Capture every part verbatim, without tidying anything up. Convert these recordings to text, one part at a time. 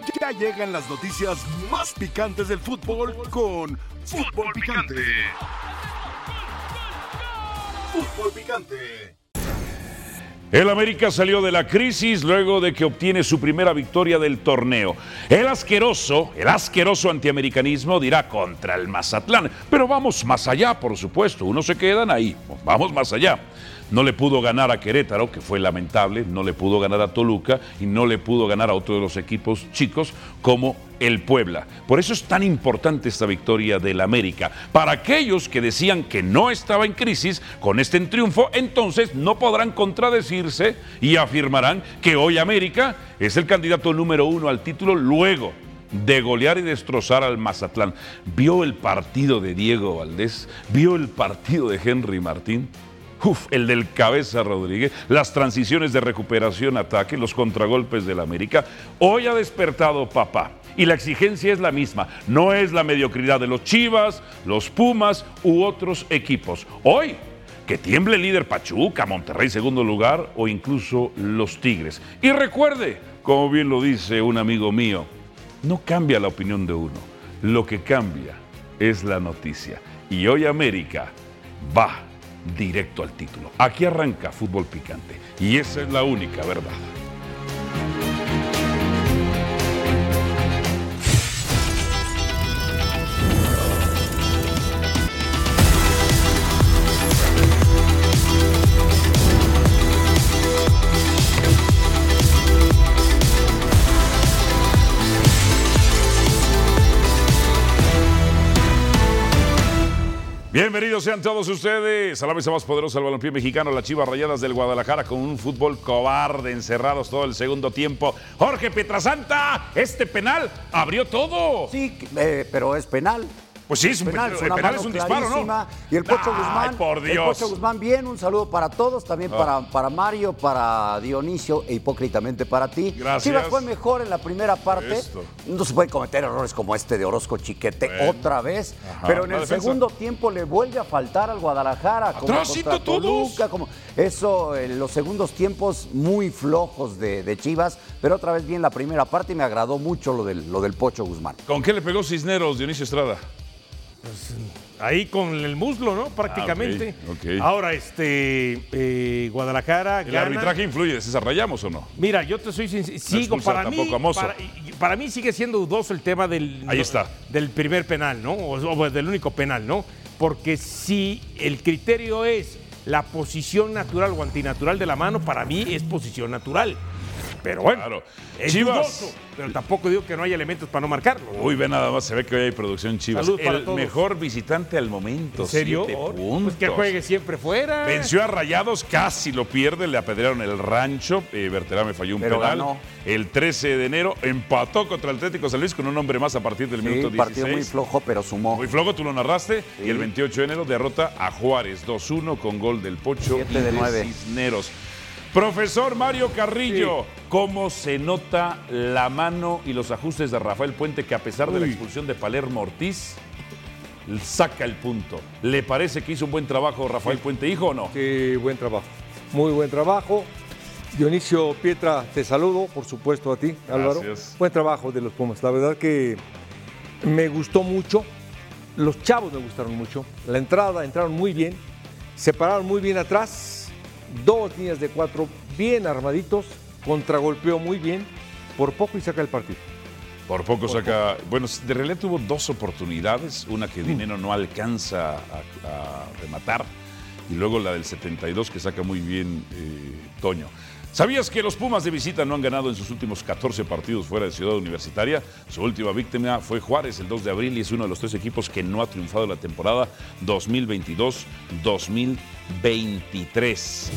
Ya llegan las noticias más picantes del fútbol con Fútbol Picante. Fútbol Picante. El América salió de la crisis luego de que obtiene su primera victoria del torneo. El asqueroso, el asqueroso antiamericanismo dirá contra el Mazatlán. Pero vamos más allá, por supuesto. Unos se quedan ahí. Vamos más allá. No le pudo ganar a Querétaro, que fue lamentable, no le pudo ganar a Toluca y no le pudo ganar a otro de los equipos chicos como el Puebla. Por eso es tan importante esta victoria del América. Para aquellos que decían que no estaba en crisis, con este triunfo, entonces no podrán contradecirse y afirmarán que hoy América es el candidato número uno al título luego de golear y destrozar al Mazatlán. ¿Vio el partido de Diego Valdés? ¿Vio el partido de Henry Martín? Uf, el del Cabeza Rodríguez, las transiciones de recuperación-ataque, los contragolpes del América. Hoy ha despertado papá y la exigencia es la misma. No es la mediocridad de los Chivas, los Pumas u otros equipos. Hoy, que tiemble el líder Pachuca, Monterrey segundo lugar o incluso los Tigres. Y recuerde, como bien lo dice un amigo mío, no cambia la opinión de uno. Lo que cambia es la noticia. Y hoy América va directo al título. Aquí arranca Fútbol Picante y esa es la única verdad. Bienvenidos sean todos ustedes a la mesa más poderosa del balompié mexicano, las Chivas Rayadas del Guadalajara, con un fútbol cobarde, encerrados todo el segundo tiempo. Jorge Pietrasanta, este penal abrió todo. Sí, eh, pero es penal. Pues sí, es un penal, el penal es un disparo, ¿no? Y el Pocho Ay, Guzmán, por Dios. el Pocho Guzmán, bien, un saludo para todos, también oh. para, para Mario, para Dionisio e hipócritamente para ti. Gracias. Chivas fue mejor en la primera parte. Esto. No se pueden cometer errores como este de Orozco Chiquete bueno. otra vez, Ajá, pero en el defensa. segundo tiempo le vuelve a faltar al Guadalajara. Como Atrásito contra Toluca, todos. como eso, en los segundos tiempos muy flojos de, de Chivas, pero otra vez bien la primera parte y me agradó mucho lo del, lo del Pocho Guzmán. ¿Con qué le pegó Cisneros, Dionisio Estrada? Pues, ahí con el muslo, ¿no? Prácticamente. Ah, okay, okay. Ahora, este, eh, Guadalajara ¿El gana. arbitraje influye? ¿César Rayamos o no? Mira, yo te soy sincero. Sigo, No para mí, a para, para mí sigue siendo dudoso el tema del, Ahí está. del primer penal, ¿no? O, o del único penal, ¿no? Porque si el criterio es la posición natural o antinatural de la mano, para mí es posición natural. Pero bueno, Claro. es Chivas. dudoso, pero tampoco digo que no haya elementos para no marcarlo. Uy, ve nada más, se ve que hoy hay producción Chivas. Salud para El todos. mejor visitante al momento. ¿En serio? siete Pues puntos. que juegue siempre fuera. Venció a Rayados, casi lo pierde, le apedrearon el rancho. Eh, Berterame falló un Pero penal. ganó. El trece de enero empató contra el Atlético San Luis con un hombre más a partir del Sí, minuto un dieciséis. partido muy flojo, pero sumó. Muy flojo, tú lo narraste. Sí. Y el veintiocho de enero derrota a Juárez dos uno con gol del Pocho Siete y de nueve. Cisneros. Profesor Mario Carrillo, sí. ¿Cómo se nota la mano y los ajustes de Rafael Puente, que a pesar Uy. de la expulsión de Palermo Ortiz, saca el punto? ¿Le parece que hizo un buen trabajo Rafael sí. Puente, hijo, o no? Sí, buen trabajo. Muy buen trabajo. Dionisio Pietra, te saludo, por supuesto a ti, Álvaro. Gracias. Buen trabajo de los Pumas. La verdad que me gustó mucho. Los chavos me gustaron mucho. La entrada, entraron muy bien. Se pararon muy bien atrás. Dos líneas de cuatro bien armaditos, contragolpeó muy bien, por poco y saca el partido. Por poco por saca, poco. Bueno, de realidad tuvo dos oportunidades, una que Dinero no alcanza a, a rematar y luego la del setenta y dos que saca muy bien eh, Toño. ¿Sabías que los Pumas de visita no han ganado en sus últimos catorce partidos fuera de Ciudad Universitaria? Su última víctima fue Juárez el dos de abril y es uno de los tres equipos que no ha triunfado en la temporada dos mil veintidós dos mil veintitrés.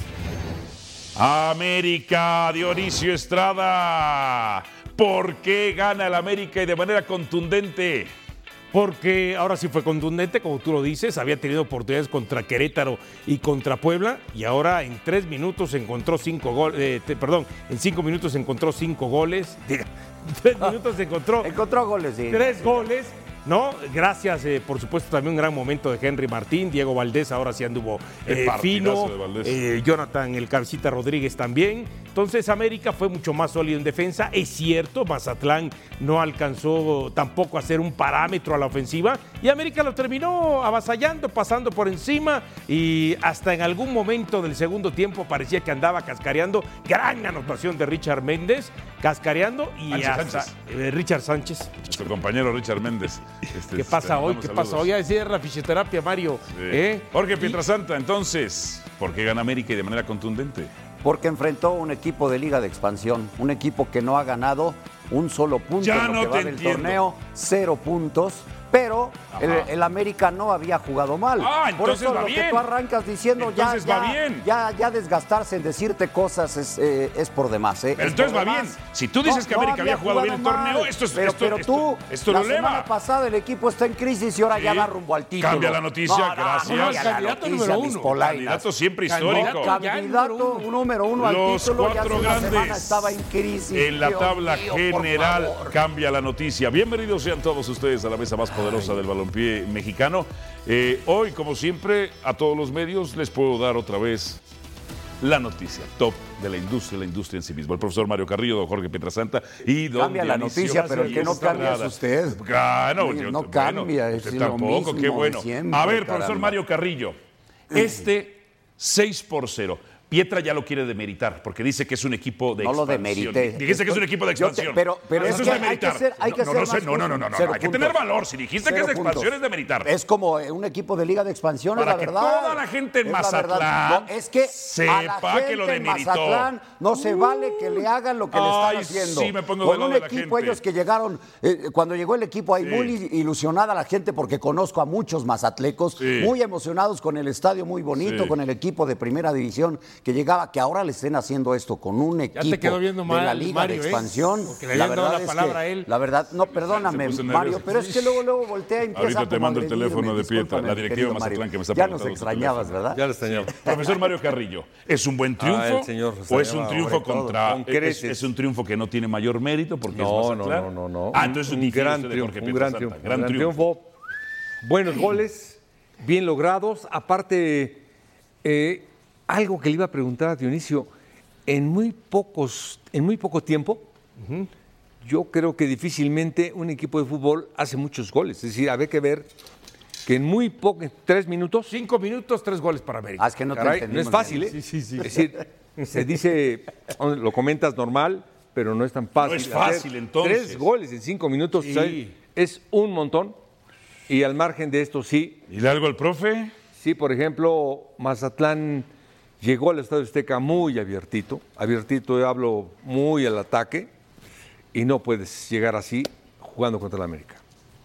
América, Dionisio Estrada. ¿Por qué gana el América y de manera contundente? Porque ahora sí fue contundente, como tú lo dices, había tenido oportunidades contra Querétaro y contra Puebla, y ahora en tres minutos encontró cinco goles, eh, perdón, en cinco minutos encontró cinco goles, diga, tres minutos encontró, encontró goles, sí. Tres goles, ¿no? Gracias, eh, por supuesto, también un gran momento de Henry Martín, Diego Valdés ahora sí anduvo eh, fino, eh, Jonathan el Cabecita Rodríguez también. Entonces América fue mucho más sólido en defensa. Es cierto, Mazatlán no alcanzó tampoco a hacer un parámetro a la ofensiva y América lo terminó avasallando, pasando por encima y hasta en algún momento del segundo tiempo parecía que andaba cascareando. Gran anotación de Richard Méndez, cascareando y Sánchez, hasta Sánchez. Eh, Richard Sánchez. Nuestro compañero Richard Méndez. Este, ¿Qué pasa hoy? ¿Qué saludos. pasa hoy? A decir la fisioterapia, Mario. Sí. ¿Eh? Jorge Y- Pietrasanta, entonces, ¿por qué gana América y de manera contundente? Porque enfrentó un equipo de Liga de Expansión, un equipo que no ha ganado un solo punto Ya en lo no que va te del entiendo. torneo, cero puntos. Pero el, el América no había jugado mal. Ah, Por entonces eso va lo bien. que tú arrancas diciendo ya, Entonces va ya, bien. ya, ya desgastarse en decirte cosas es, eh, es por demás. ¿eh? Pero Es entonces por va demás. bien. Si tú dices que América había jugado bien el mal. torneo, esto es- pero, esto- pero esto- tú, esto la lo eleva. semana pasada el equipo está en crisis y ahora Sí. ya va rumbo al título. Cambia la noticia, No, no, gracias. no, cambia la Candidato noticia, número mis uno. polainas. Candidato siempre Candidato histórico. ya Candidato número número uno al Los título. Ya cuatro hace una semana grandes estaba en crisis. en la Dios tabla mío, por general. favor. Cambia la noticia. Bienvenidos sean todos ustedes a la mesa más poderosa del balompié mexicano. Eh, hoy, como siempre, a todos los medios les puedo dar otra vez la noticia top de la industria, la industria en sí misma. El profesor Mario Carrillo, don Jorge Pietrasanta y don Cambia la Dionisio noticia, pero el que no Estrada. cambia es usted. Claro, No, yo- no bueno, cambia, es usted lo tampoco, mismo qué de bueno. siempre, A ver, profesor caramba. Mario Carrillo, este seis por cero. Pietra ya lo quiere demeritar porque dice que es un equipo de No lo expansión. demerité. Dijiste que es un equipo de Yo te- expansión. pero- pero Eso es es, que hay que demeritar. ser- hay que no, ser no, sé, más no, no, no, no, no, cero hay que puntos. tener valor. Si dijiste Cero que es expansión puntos. es demeritar. Es como un equipo de Liga de Expansión, Para es la que verdad. toda la gente en Es la Mazatlán verdad. No, es que a la sepa gente que lo en demeritó. Mazatlán no se vale que le hagan lo que le Ay, están haciendo. sí, me pongo Con del lado un de la equipo, gente. ellos que llegaron, eh, cuando llegó el equipo ahí Sí. muy ilusionada la gente porque conozco a muchos mazatlecos, Sí. muy emocionados con el estadio muy bonito, Sí. con el equipo de primera división que llegaba, que ahora le estén haciendo esto con un equipo te quedó viendo de mal, la Liga Mario, de ¿eh? expansión. Porque le habían dado la es palabra que- a él. La verdad, no, perdóname, Se puso Mario, nervioso. pero es que luego, luego voltea y empieza Ahorita te como mando a el teléfono agredirme, de Pietra, discúlpame, la directiva querido de Mazatlán, Mario. que me está Ya nos preguntando tu extrañabas, teléfono. ¿verdad? Ya lo extrañaba. Profesor Mario Carrillo, ¿es un buen triunfo? Ah, el señor ¿O es un extrañaba, triunfo sobre todo, contra. con es, creces. es un triunfo que no tiene mayor mérito porque No, es no, Mazatlán? no, no, no. Ah, entonces un difiere gran usted de triunfo, Jorge un gran Pietrasanta. triunfo, Gran gran triunfo. triunfo. Buenos goles, bien logrados. Aparte, eh, algo que le iba a preguntar a Dionisio, en muy pocos, en muy poco tiempo, yo creo que difícilmente un equipo de fútbol hace muchos goles. Es decir, habría que ver que en muy pocos, tres minutos, Cinco minutos, tres goles para América. Ah, es que no te caray, no entendimos es fácil, ¿eh? bien. Sí, sí, sí. Es decir, se dice, lo comentas normal, pero no es tan fácil. No es fácil, Hacer entonces. Tres goles en cinco minutos, Sí. ¿sabes? Es un montón. Y al margen de esto, sí, ¿Y le algo al profe? sí, por ejemplo, Mazatlán llegó al Estadio Azteca muy abiertito. Abiertito, yo hablo muy al ataque. Y no puedes llegar así jugando contra el América.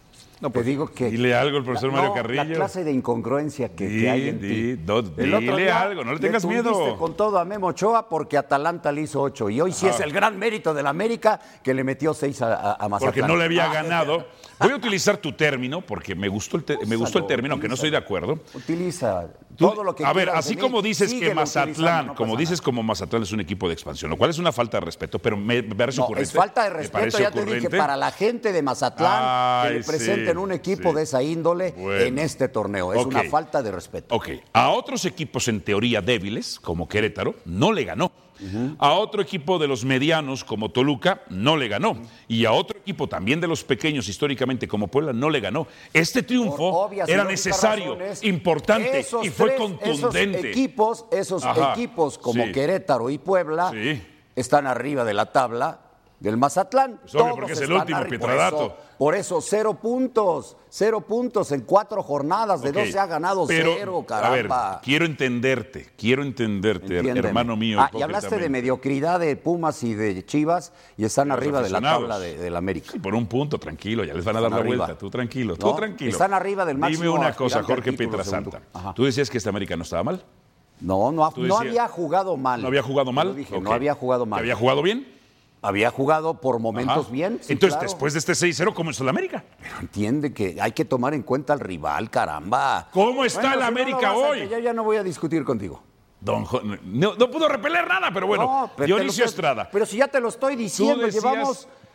No Te puedes. digo que. Dile algo al profesor Mario no, Carrillo. La clase de incongruencia que, Di, que hay en di, ti. do- El otro dile día algo, no le tengas tundiste miedo. con todo a Memo Ochoa porque Atalanta le hizo ocho. Y hoy sí es el gran mérito del América que le metió seis a, a, a Mazatlán. Porque no le había Ah, ganado. Voy a utilizar tu término porque me gustó el, te- me gustó el término, aunque no estoy de acuerdo. Utiliza Tú- todo lo que a ver, quieras de así mí, como dices que síguelo Mazatlán, utilizando, no como pasa dices nada. como Mazatlán es un equipo de expansión, lo cual es una falta de respeto, pero me, me parece No, ocurrente. es falta de me respeto, parece ya te dije, ocurrente. para la gente de Mazatlán Ay, que le presenten sí, un equipo sí. de esa índole Bueno. en este torneo. Es Ok. una falta de respeto. Ok, a otros equipos en teoría débiles, como Querétaro, no le ganó. A otro equipo de los medianos, como Toluca, no le ganó. Y a otro equipo también de los pequeños, históricamente, como Puebla, no le ganó. Este triunfo Por obvias y era lógicas necesario, razones, importante esos y fue tres- contundente. Esos equipos, esos Ajá, equipos como sí. Querétaro y Puebla Sí. están arriba de la tabla del Mazatlán. Pues obvio, Todos porque es el están último, arriba. Pietradato. Por eso, por eso, cero puntos. Cero puntos en cuatro jornadas. De Ok, doce ha ganado pero, cero, A ver, caramba. quiero entenderte, quiero entenderte, Entiéndeme. hermano mío. Ah, y hablaste de hipócritamente. mediocridad de Pumas y de Chivas y están Los arriba de la aficionados. tabla de, del América. Sí, por un punto, tranquilo, ya les van a dar Están la arriba. vuelta. Tú tranquilo, tú No, tranquilo. están arriba del Dime máximo una cosa, aspirante al Jorge título, Pietrasanta. segundo. Ajá. Tú decías que este América no estaba mal. No, no, ha- Tú no decías- había jugado mal. ¿No había jugado mal? Yo dije, Ok. no había jugado mal. ¿Había jugado bien? Había jugado por momentos Ajá. bien. sí, Entonces, claro. después de este seis cero, ¿cómo está el América? Entiende que hay que tomar en cuenta al rival, caramba. ¿Cómo está el si no América lo vas a- hoy? Yo ya no voy a discutir contigo. Don Jo- no, no pudo repeler nada, pero bueno, No, pero te Dionisio lo- Estrada. Pero si ya te lo estoy diciendo, decías- llevamos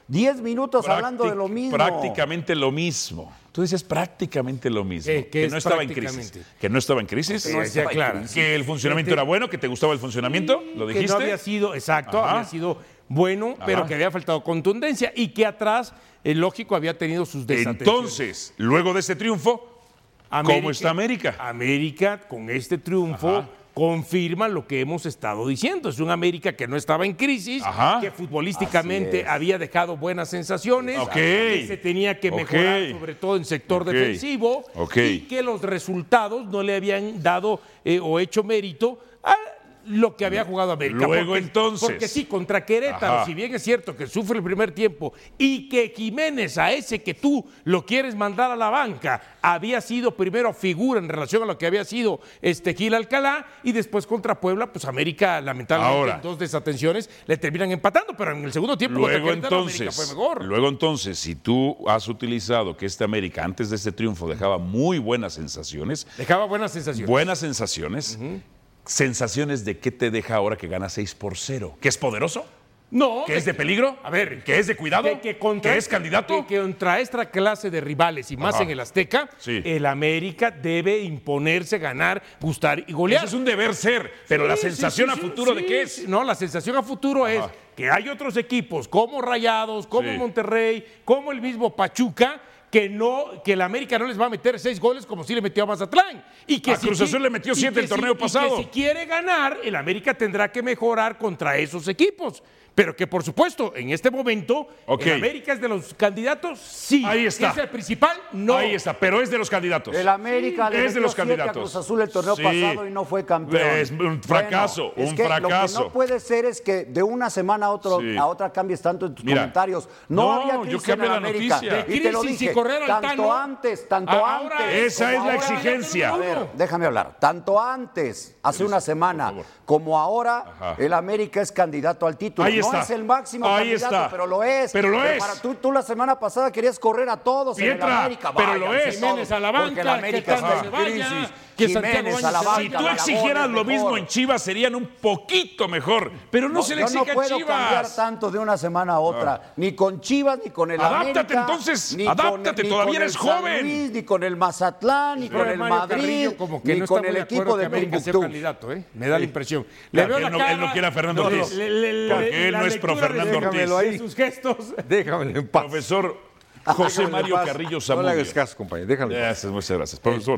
Diez minutos Práctic- hablando de lo mismo. Prácticamente lo mismo. Tú decías prácticamente lo mismo. Eh, que ¿qué no es estaba en crisis. prácticamente? Que no estaba en crisis. No estaba en Claro. crisis. Que el funcionamiento Que te- era bueno, que te gustaba el funcionamiento. ¿Lo dijiste? Que no había sido, exacto, Ajá. había sido bueno, Ajá. pero que había faltado contundencia y que atrás, el lógico, había tenido sus desatenciones. Entonces, luego de este triunfo, ¿cómo está América? América, con este triunfo, Ajá. confirma lo que hemos estado diciendo. Es un América que no estaba en crisis, Ajá. que futbolísticamente Así es. había dejado buenas sensaciones, Ok. que se tenía que mejorar, Ok. sobre todo en sector Ok. defensivo, Ok. y que los resultados no le habían dado eh, o hecho mérito a lo que había jugado América. Luego, Porque- entonces. Porque sí, contra Querétaro, Ajá. si bien es cierto que sufre el primer tiempo y que Jiménez, a ese que tú lo quieres mandar a la banca, había sido primero figura en relación a lo que había sido este Gil Alcalá, y después contra Puebla, pues América, lamentablemente, Ahora. en dos desatenciones le terminan empatando, pero en el segundo tiempo contra Luego Querétaro, entonces, América fue mejor. luego entonces, si tú has utilizado que este América antes de este triunfo dejaba muy buenas sensaciones, Dejaba buenas sensaciones. buenas sensaciones, sensaciones de qué te deja ahora que gana seis por cero, que es poderoso, No, que es de peligro, A ver, que es de cuidado, que, que contra, que es candidato. Que, que contra esta clase de rivales y más Ajá. en el Azteca, Sí. el América debe imponerse, ganar, gustar y golear. Eso es un deber ser, pero la Sí, sensación sí, a sí, futuro sí, de qué sí. es. No, la sensación a futuro es que hay otros equipos como Rayados, como Sí. Monterrey, como el mismo Pachuca, que no, que el América no les va a meter seis goles como si le metió a Mazatlán. Y que A Cruz qui- Azul le metió y siete que el torneo y pasado. que si quiere ganar, el América tendrá que mejorar contra esos equipos. Pero que, por supuesto, en este momento, Ok. el América es de los candidatos, sí. Ahí está. ¿Es el principal? No. Ahí está, pero es de los candidatos. El América le es de metió los siete candidatos. a Cruz Azul el torneo Sí. pasado y no fue campeón. Es un fracaso, Bueno, es un que fracaso. Lo que no puede ser es que de una semana a, otro, Sí. a otra cambies tanto en tus Mira, comentarios. No, no, había yo crisis en cambié el la América. noticia. De Y te lo crisis y dije, correr al tanto Tano. antes, tanto Ahora antes. Esa es como la ahora. exigencia. A ver, déjame hablar. Tanto antes, hace una semana, favor. como ahora, Ajá. el América es candidato al título. Ahí no está. es el máximo Ahí candidato, está. pero lo es. Pero lo es. Para tú, tú la semana pasada querías correr a todos en Pietra, el América. pero lo Váyanse es. todos, Jiménez a la porque banca, el América que está Tano en se vaya, crisis. que Jiménez Santiago a la Baños se banca. Si tú Malagón exigieras es lo mismo mejor. en Chivas, serían un poquito mejor. Pero no, se le yo exige no puedo a cambiar Chivas. tanto de una semana a otra, ni con Chivas, ni con el Adáptate, América. entonces, ni adáptate, con, ni todavía con eres el San joven. Luis, ni con el Mazatlán, ni con Pero el Mario Madrid, Carrillo como que ni no con está el muy de acuerdo equipo que de América sea Timbuktu. candidato, ¿eh? Me da la impresión. Claro, Le veo que la él no- cara, él no quiere a Fernando Ortiz. le- le- Porque le- él la no es pro lectura Fernando de- Ortiz. Déjamelo ahí. de sus gestos. Déjamelo en paz. Profesor José Déjamelo en Mario paz. Carrillo No Zamudio. le hagas caso, compañero. Déjalo en paz. Gracias, muchas gracias. Profesor,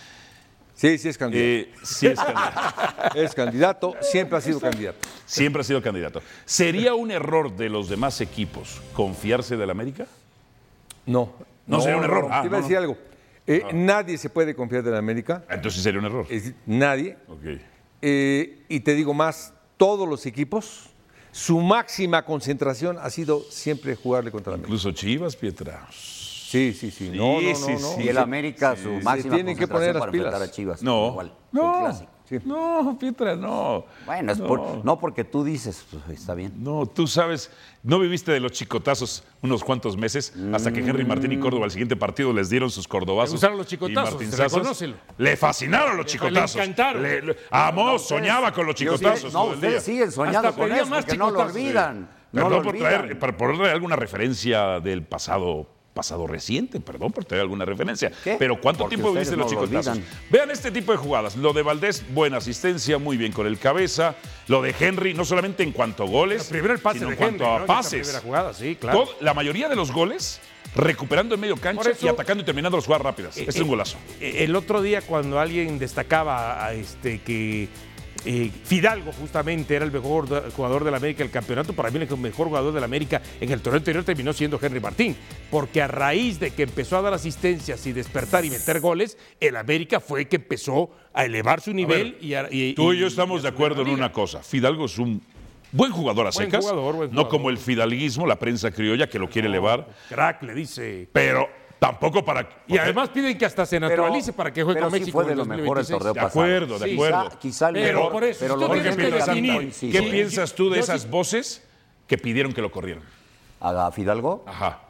Sí, sí es candidato. eh, sí es candidato. Es candidato, siempre ha sido candidato. Siempre ha sido candidato. ¿Sería un error de los demás equipos confiarse del América? No. No sería un error. Ah, Te iba a no, decir algo. Eh, Nadie se puede confiar de la América. Entonces sería un error. Es decir, nadie. Ok. Eh, y te digo más, todos los equipos, su máxima concentración ha sido siempre jugarle contra la América. Incluso Chivas, Pietra. Sí, sí, sí. No, Sí, no, no, sí, no. sí. Y el América, su Se máxima tienen que poner concentración las para enfrentar pilas. a Chivas. No. Igual, el No. clásico. Sí. No, Pietra, no. Bueno, es por- no porque tú dices, pues, está bien. No, tú sabes, no viviste de los chicotazos unos cuantos meses hasta que Henry Martín y Córdoba al siguiente partido les dieron sus cordobazos. Le gustaron los y chicotazos, martinzazos. reconócelo. Le fascinaron los chicotazos. encantaron. Le- le- amó, soñaba con los Yo sí- chicotazos no, todo el día. ustedes siguen soñando Hasta con pedía eso, más porque no lo chicotazos. olvidan. No Perdón lo por olvidan. traer, por ponerle alguna referencia del pasado, pasado reciente, perdón por traer alguna referencia. ¿Qué? Pero ¿cuánto Porque tiempo ustedes viste los no lo chicotazos? olvidan. Vean este tipo de jugadas. Lo de Valdés, buena asistencia, muy bien con el cabeza. Lo de Henry, no solamente en cuanto a goles, Primero el pase sino de en cuanto Henry, a ¿no? En esta pases. primera jugada, sí, claro. Todo- la mayoría de los goles recuperando en medio cancha Por eso- y atacando y terminando las jugadas rápidas. Este es un golazo. Eh, El otro día cuando alguien destacaba a este que eh, Fidalgo justamente era el mejor da- jugador del América del campeonato, para mí el mejor jugador del América en el torneo anterior terminó siendo Henry Martín, porque a raíz de que empezó a dar asistencias y despertar y meter goles, el América fue que empezó a elevar su nivel. ver, y, a- y- Tú y y- yo estamos y de a subir acuerdo la en liga. una cosa. Fidalgo es un buen jugador a Buen secas. jugador, buen No jugador. como el fidalguismo, la prensa criolla que lo quiere elevar. Crack, le dice. Pero tampoco para... Y además piden que hasta se naturalice para que juegue pero con sí México fue en de el lo dos mil mejor el veintiséis. torneo De pasado. acuerdo, de Sí, acuerdo. Quizá, quizá el Pero mejor, por eso, pero si lo tú de tienes Henry que Martín definir coincido. ¿Qué Sí. piensas tú de Yo esas sí- voces que pidieron que lo corrieran? ¿A Fidalgo? Ajá.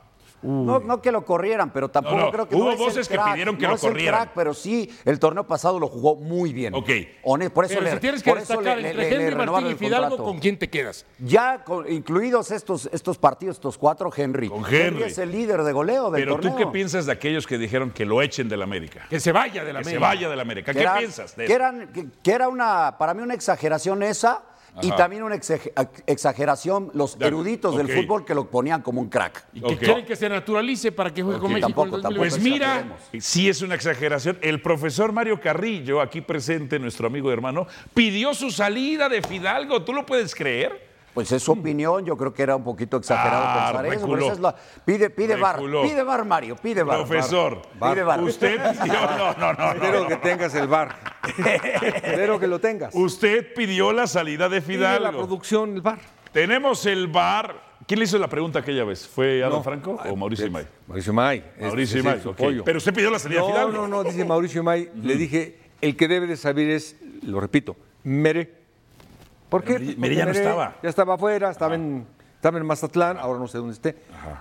No, no que lo corrieran, pero tampoco No, no, creo que hubo no es el voces que crack, pidieron que no lo es el corrieran. crack, pero sí, el torneo pasado lo jugó muy bien. Ok. Honest- por eso Pero le, si tienes que por eso destacar le- entre le- le Henry renovaron Martín y el Fidalgo, contrato. ¿con quién te quedas? Ya con- incluidos estos, estos partidos, estos cuatro, Henry. Con Henry. es el líder de goleo del Pero torneo. tú, ¿qué piensas de aquellos que dijeron que lo echen del América? Que se vaya de la Que se América. vaya del América. Que ¿Qué era- piensas de que, eso? eran- que- que era una, para mí una exageración esa y Ajá. también una exag- exageración los De- eruditos ok. del fútbol que lo ponían como un crack. Y que Ok. quieren que se naturalice para que juegue con Ok, México tampoco, en el tampoco. dos mil Pues veinte. mira, exageremos. sí es una exageración. El profesor Mario Carrillo, aquí presente, nuestro amigo y hermano, pidió su salida de Fidalgo. ¿Tú lo puedes creer? Pues es su opinión, yo creo que era un poquito exagerado Ah, pensar eso. reculó. Pero esa es la, pide pide bar, Reculó. pide bar, Mario, pide bar. Profesor, Bar. Pide bar. usted pidió, no, no, no, Espero no. que tengas el bar. Espero que lo tengas. Usted pidió la salida de Pide la Fidalgo. producción, el bar. Tenemos el bar. ¿Quién le hizo la pregunta aquella vez? ¿Fue Adam No. Franco o Mauricio Imay? Mauricio May. Mauricio Es- Imay, es su ok. pollo. Pero usted pidió la salida de No, Fidalgo. no, no, dice Mauricio Imay. Le dije, el que debe de saber es, lo repito, Mere. ¿Por qué? Mere- Porque Mere ya no estaba. Ya estaba afuera, estaba en, estaba en Mazatlán, ahora no sé dónde esté.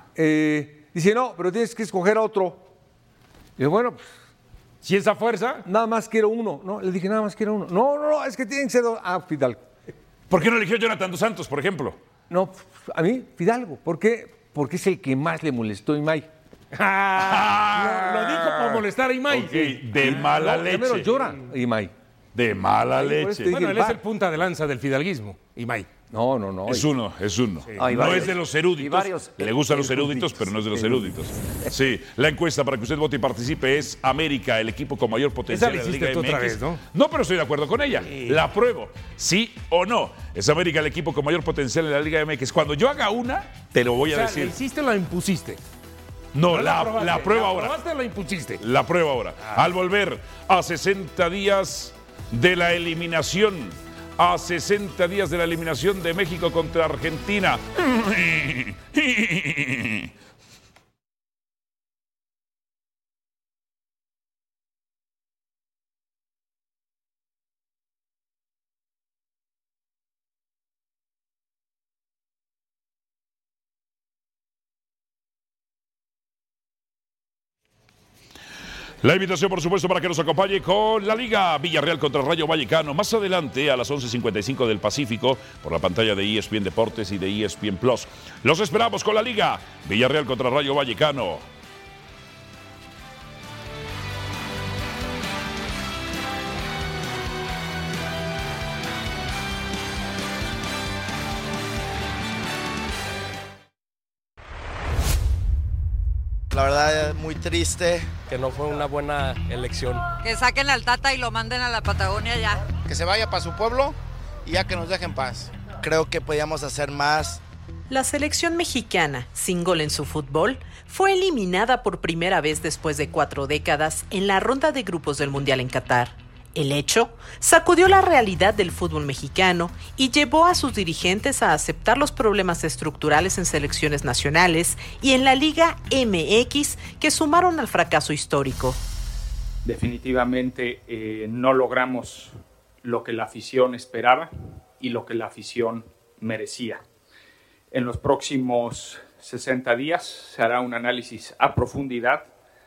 Eh, dice, no, pero tienes que escoger a otro. Y yo, bueno, pues, Si esa fuerza, nada más quiero uno. No, le dije, nada más quiero uno. No, no, no, es que tienen que ser dos. Ah, Fidalgo. ¿Por qué no eligió Jonathan dos Santos, por ejemplo? No, a mí, Fidalgo. ¿Por qué? Porque es el que más le molestó a Imay. ah, lo, lo dijo para molestar a Imay. Ok, de mala No, Primero leche. llora Imay. De mala por eso leche. te Bueno, el él es bar. el punta de lanza del fidalguismo, Imay. No, no, no. Es uno, es uno. Ah, y no varios. es de los Y eruditos. varios Le gustan los eruditos. eruditos, pero no es de los eruditos. Sí, la encuesta para que usted vote y participe es América, el equipo con mayor potencial Esa la de la Liga hiciste tú otra M X. vez, ¿no? No, pero estoy de acuerdo con ella. La apruebo. ¿Sí o no? Es América el equipo con mayor potencial en la Liga M X. Cuando yo haga una, te lo voy O a sea, decir. ¿la hiciste o la impusiste? No, No la, aprobaste, la apruebo ¿la ahora. aprobaste o la impusiste? La prueba ahora. Al volver a sesenta días de la eliminación, a sesenta días de la eliminación de México contra Argentina. La invitación, por supuesto, para que nos acompañe con la Liga Villarreal contra Rayo Vallecano. Más adelante, a las once cincuenta y cinco del Pacífico, por la pantalla de E S P N Deportes y de E S P N Plus. Los esperamos con la Liga Villarreal contra Rayo Vallecano. La verdad es muy triste. que no fue una buena elección. Que saquen al Tata y lo manden a la Patagonia ya. Que se vaya para su pueblo y ya que nos dejen paz. Creo que podíamos hacer más. La selección mexicana, sin gol en su fútbol, fue eliminada por primera vez después de cuatro décadas en la ronda de grupos del Mundial en Qatar. El hecho sacudió la realidad del fútbol mexicano y llevó a sus dirigentes a aceptar los problemas estructurales en selecciones nacionales y en la Liga M X que sumaron al fracaso histórico. Definitivamente eh, no logramos lo que la afición esperaba y lo que la afición merecía. En los próximos sesenta días se hará un análisis a profundidad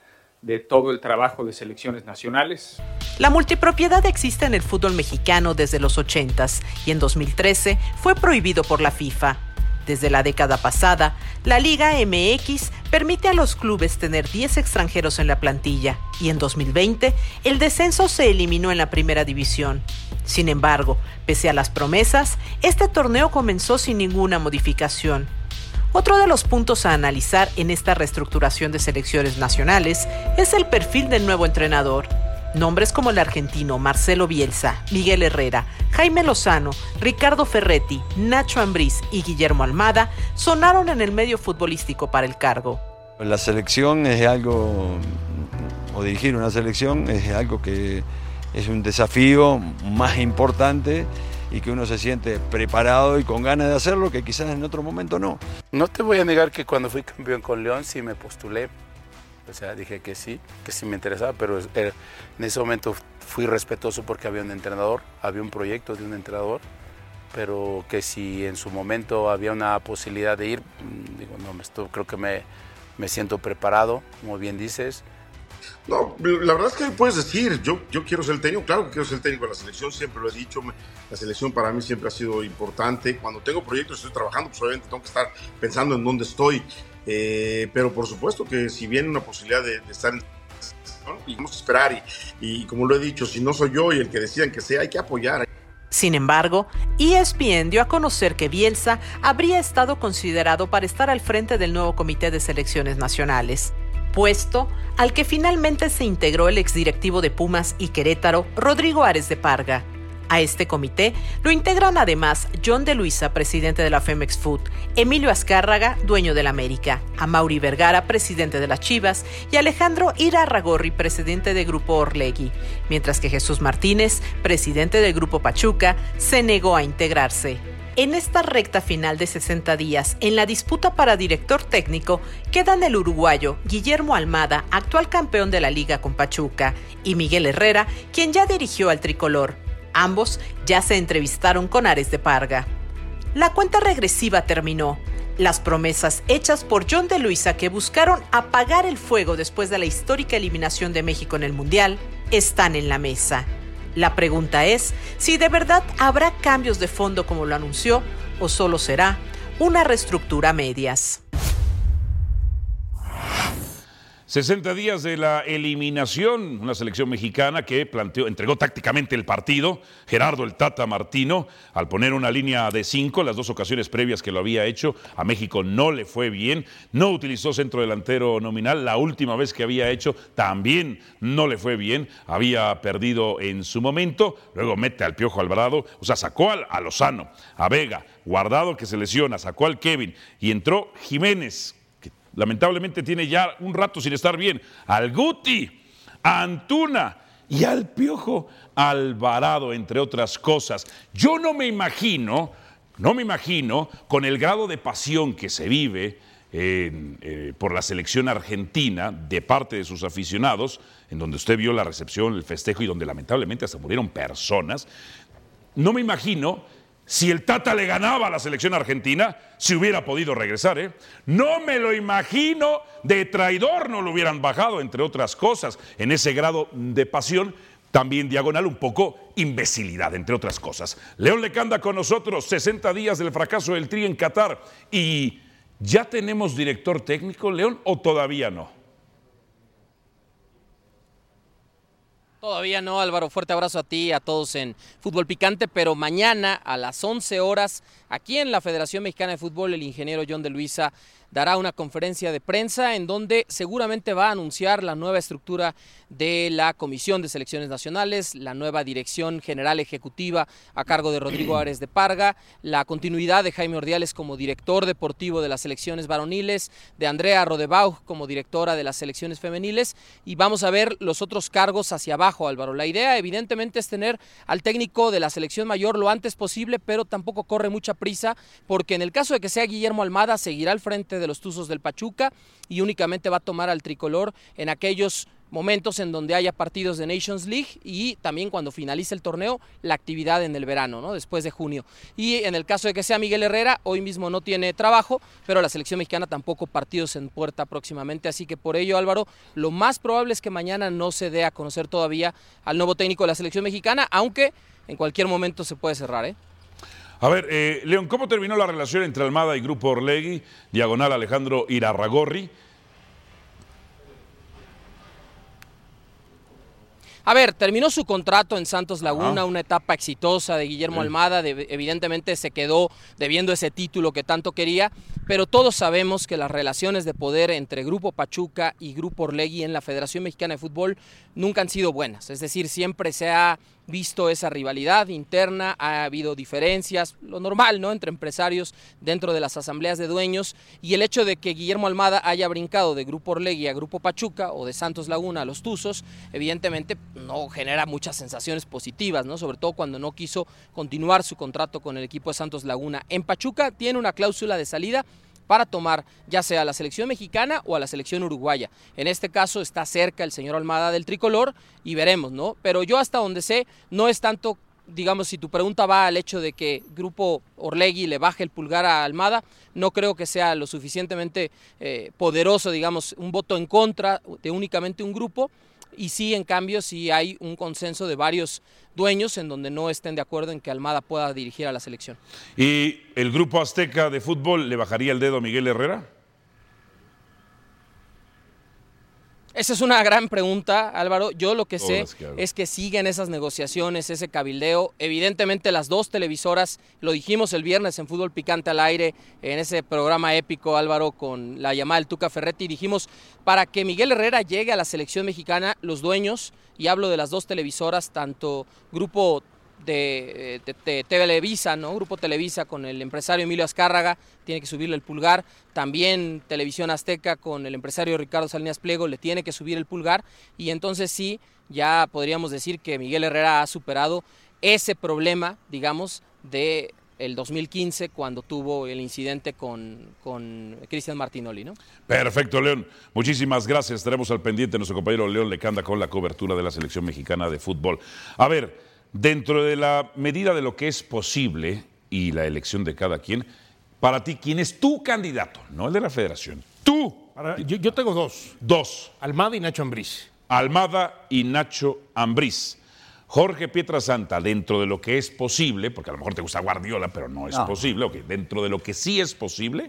de todo el trabajo de selecciones nacionales. La multipropiedad existe en el fútbol mexicano desde los ochentas y en dos mil trece fue prohibido por la FIFA. Desde la década pasada, la Liga M X permite a los clubes tener diez extranjeros en la plantilla y en dos mil veinte el descenso se eliminó en la primera división. Sin embargo, pese a las promesas, este torneo comenzó sin ninguna modificación. Otro de los puntos a analizar en esta reestructuración de selecciones nacionales es el perfil del nuevo entrenador. Nombres como el argentino Marcelo Bielsa, Miguel Herrera, Jaime Lozano, Ricardo Ferretti, Nacho Ambriz y Guillermo Almada sonaron en el medio futbolístico para el cargo. La selección es algo, o dirigir una selección es algo que es un desafío más importante y que uno se siente preparado y con ganas de hacerlo, que quizás en otro momento no. No te voy a negar que cuando fui campeón con León sí me postulé, o sea, dije que sí, que sí me interesaba, pero en ese momento fui respetuoso porque había un entrenador, había un proyecto de un entrenador, pero que si en su momento había una posibilidad de ir, digo, no, esto creo que me, me siento preparado, como bien dices. No, la verdad es que puedes decir, yo, yo quiero ser el técnico, claro que quiero ser el técnico de la selección, siempre lo he dicho, me, la selección para mí siempre ha sido importante. Cuando tengo proyectos, estoy trabajando, pues obviamente tengo que estar pensando en dónde estoy, eh, pero por supuesto que si viene una posibilidad de, de estar en ¿no? y vamos a esperar, y, y como lo he dicho, si no soy yo y el que decidan que sea, hay que apoyar. Sin embargo, E S P N dio a conocer que Bielsa habría estado considerado para estar al frente del nuevo Comité de Selecciones Nacionales, puesto al que finalmente se integró el exdirectivo de Pumas y Querétaro, Rodrigo Ares de Parga. A este comité lo integran además John de Luisa, presidente de la Femex Food, Emilio Azcárraga, dueño de la América, Amaury Vergara, presidente de las Chivas, y Alejandro Irarrágorri, presidente de Grupo Orlegui, mientras que Jesús Martínez, presidente del Grupo Pachuca, se negó a integrarse. En esta recta final de sesenta días, en la disputa para director técnico, quedan el uruguayo Guillermo Almada, actual campeón de la Liga con Pachuca, y Miguel Herrera, quien ya dirigió al tricolor. Ambos ya se entrevistaron con Ares de Parga. La cuenta regresiva terminó. Las promesas hechas por John de Luisa, que buscaron apagar el fuego después de la histórica eliminación de México en el Mundial, están en la mesa. La pregunta es si de verdad habrá cambios de fondo como lo anunció, o solo será una reestructura a medias. sesenta días de la eliminación, una selección mexicana que planteó, entregó tácticamente el partido, Gerardo el Tata Martino, al poner una línea de cinco, las dos ocasiones previas que lo había hecho, a México no le fue bien, no utilizó centro delantero nominal, la última vez que había hecho también no le fue bien, había perdido en su momento, luego mete al Piojo Alvarado, o sea, sacó al, a Lozano, a Vega, Guardado que se lesiona, sacó al Kevin y entró Jiménez, lamentablemente tiene ya un rato sin estar bien, al Guti, a Antuna y al Piojo Alvarado, entre otras cosas. Yo no me imagino, no me imagino con el grado de pasión que se vive eh, eh, por la selección argentina de parte de sus aficionados, en donde usted vio la recepción, el festejo y donde lamentablemente hasta murieron personas. No me imagino si el Tata le ganaba a la selección argentina, si hubiera podido regresar, ¿eh? No me lo imagino, de traidor no lo hubieran bajado, entre otras cosas, en ese grado de pasión, también diagonal un poco imbecilidad, entre otras cosas. León Lecanda con nosotros, sesenta días del fracaso del Tri en Qatar, y ¿ya tenemos director técnico, León, o todavía no? Todavía no, Álvaro. Fuerte abrazo a ti y a todos en Fútbol Picante, pero mañana a las once horas, aquí en la Federación Mexicana de Fútbol, el ingeniero John de Luisa dará una conferencia de prensa en donde seguramente va a anunciar la nueva estructura de la Comisión de Selecciones Nacionales, la nueva Dirección General Ejecutiva a cargo de Rodrigo Ares de Parga, la continuidad de Jaime Ordiales como director deportivo de las selecciones varoniles, de Andrea Rodebauch como directora de las selecciones femeniles, y vamos a ver los otros cargos hacia abajo, Álvaro. La idea evidentemente es tener al técnico de la selección mayor lo antes posible, pero tampoco corre mucha prisa, porque en el caso de que sea Guillermo Almada, seguirá al frente de los Tuzos del Pachuca y únicamente va a tomar al tricolor en aquellos momentos en donde haya partidos de Nations League y también cuando finalice el torneo, la actividad en el verano, ¿no? Después de junio. Y en el caso de que sea Miguel Herrera, hoy mismo no tiene trabajo, pero la selección mexicana tampoco partidos en puerta próximamente, así que por ello, Álvaro, lo más probable es que mañana no se dé a conocer todavía al nuevo técnico de la selección mexicana, aunque en cualquier momento se puede cerrar, ¿eh? A ver, eh, León, ¿cómo terminó la relación entre Almada y Grupo Orlegui, diagonal Alejandro Irarrágorri? A ver, terminó su contrato en Santos Laguna, ah. una etapa exitosa de Guillermo sí. Almada, de, evidentemente se quedó debiendo ese título que tanto quería, pero todos sabemos que las relaciones de poder entre Grupo Pachuca y Grupo Orlegui en la Federación Mexicana de Fútbol nunca han sido buenas, es decir, siempre se ha visto esa rivalidad interna, ha habido diferencias, lo normal, ¿no?, entre empresarios dentro de las asambleas de dueños, y el hecho de que Guillermo Almada haya brincado de Grupo Orlegui a Grupo Pachuca o de Santos Laguna a los Tuzos, evidentemente no genera muchas sensaciones positivas, ¿no?, sobre todo cuando no quiso continuar su contrato con el equipo de Santos Laguna. En Pachuca tiene una cláusula de salida para tomar ya sea a la selección mexicana o a la selección uruguaya. En este caso está cerca el señor Almada del tricolor y veremos, ¿no? Pero yo hasta donde sé no es tanto digamos, si tu pregunta va al hecho de que Grupo Orlegui le baje el pulgar a Almada, no creo que sea lo suficientemente eh, poderoso, digamos, un voto en contra de únicamente un grupo, y sí, en cambio, sí hay un consenso de varios dueños en donde no estén de acuerdo en que Almada pueda dirigir a la selección. ¿Y el Grupo Azteca de fútbol le bajaría el dedo a Miguel Herrera? Esa es una gran pregunta, Álvaro. Yo lo que sé Todas que es que siguen esas negociaciones, ese cabildeo. Evidentemente las dos televisoras, lo dijimos el viernes en Fútbol Picante al Aire, en ese programa épico, Álvaro, con la llamada del Tuca Ferretti, dijimos, para que Miguel Herrera llegue a la selección mexicana, los dueños, y hablo de las dos televisoras, tanto Grupo de, de, de Televisa, ¿no? Grupo Televisa con el empresario Emilio Azcárraga, tiene que subirle el pulgar. También Televisión Azteca con el empresario Ricardo Salinas Pliego le tiene que subir el pulgar. Y entonces sí, ya podríamos decir que Miguel Herrera ha superado ese problema, digamos, de el dos mil quince cuando tuvo el incidente con, con Cristian Martinoli, ¿no? Perfecto, León. Muchísimas gracias. Estaremos al pendiente nuestro compañero León Lecanda con la cobertura de la selección mexicana de fútbol. A ver, dentro de la medida de lo que es posible y la elección de cada quien, para ti, ¿quién es tu candidato? No el de la federación. ¡Tú! Para, yo, yo tengo dos. Dos. Almada y Nacho Ambriz. Almada y Nacho Ambriz. Jorge Pietrasanta, dentro de lo que es posible, porque a lo mejor te gusta Guardiola, pero no es no. posible, okay, dentro de lo que sí es posible